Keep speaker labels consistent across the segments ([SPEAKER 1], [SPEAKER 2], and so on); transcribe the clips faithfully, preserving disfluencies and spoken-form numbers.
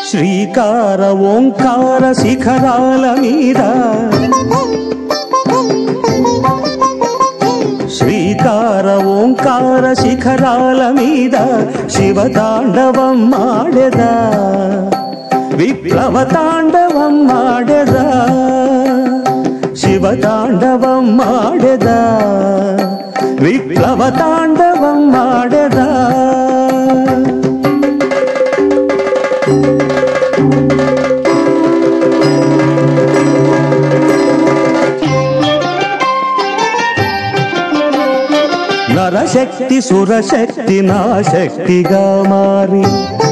[SPEAKER 1] శ్రీకార ఓంకార శిఖరాల మీద శ్రీకార ఓంకార శిఖరాల మీద శివతాండవం మాడెదా విప్లవ తాండవం మాడెదా శివతాండవం మాడెదా విప్లవ తాండవం మాడెదా నరశక్తి సురశక్తి నా శక్తిగా మారి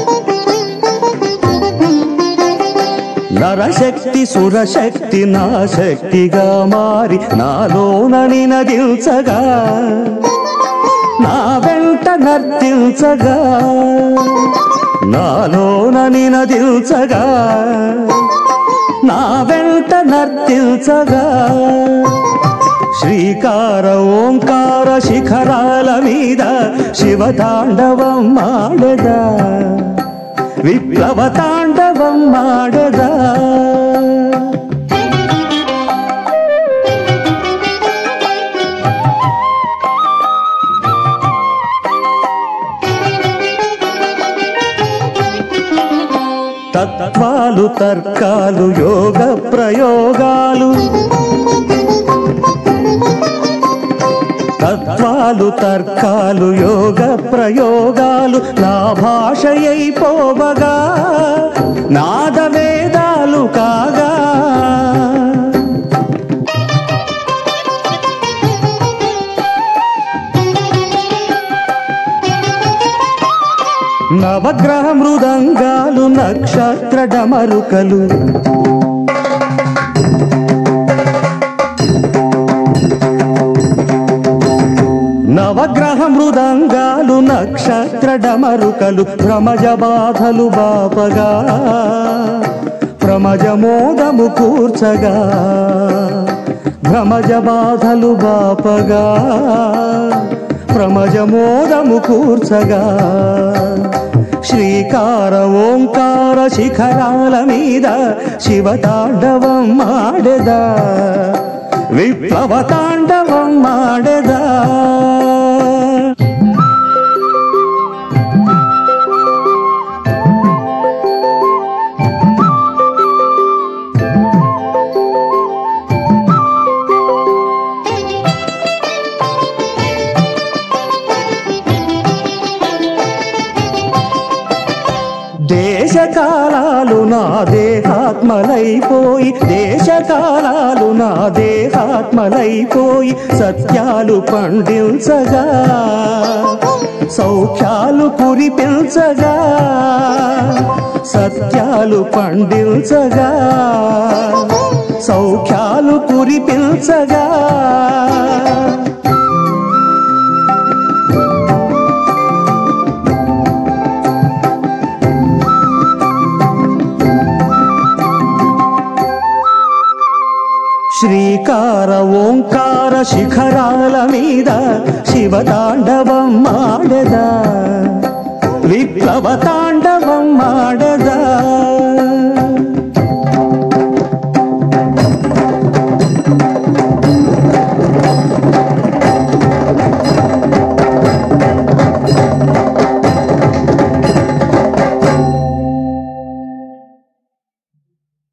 [SPEAKER 1] నరశక్తి సురశక్తి నా శక్తిగా మారి నాలోన నినదించగా నా వెంట నర్తించగా నాలోన నినదించగా నా వెంట నర్తించగా శ్రీకార ఓంకార శిఖరాల మీద శివతాండవం మాడెదా విప్లవ తాండవం మాడెదా తత్వాలు తర్కాలు యోగ ప్రయోగాలు తత్వాలు తర్కాలు యోగ ప్రయోగాలు నా భాషయైపోవగా నాద వేదాలు కాగా నవగ్రహ మృదంగాలు నక్షత్ర డమరుకలు నవగ్రహ మృదంగాలు నక్షత్ర డమరుకలు ప్రమజ బాధలు బాపగా ప్రమజ మోదము కూర్చగా భ్రమజ బాధలు బాపగా ప్రమజ మోదము కూర్చగా శ్రీకార ఓంకార శిఖరాల మీద శివతాండవం మాడెదా విప్లవ తాండవం మాడెదా దేశకాలాలు నా దేహాత్మలైపోయి దేశకాలాలు నా దేహాత్మలైపోయి సత్యాలు పండించగా సౌఖ్యాలు కురిపించగా సత్యాలు పండించగా సౌఖ్యాలు కురిపించగా శ్రీకార ఓంకార శిఖరాల మీద శివతాండవం మాడెదా విప్లవ తాండ